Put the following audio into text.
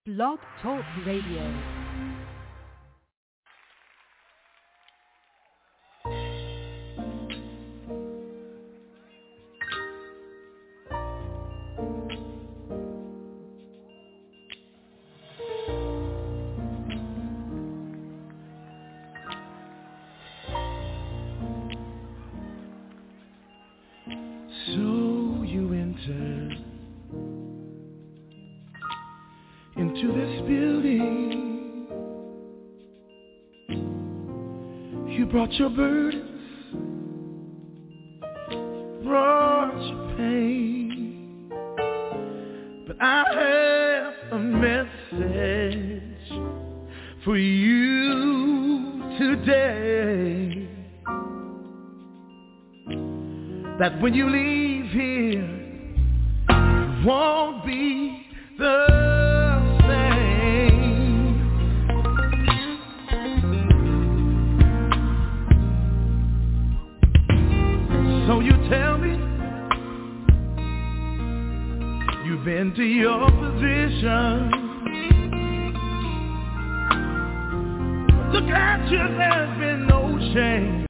Blog Talk Radio. Into this building, you brought your burdens, brought your pain, but I have a message for you today, that when you leave here, you won't be the So you tell me you've been to your position. Look at you, there's been no change.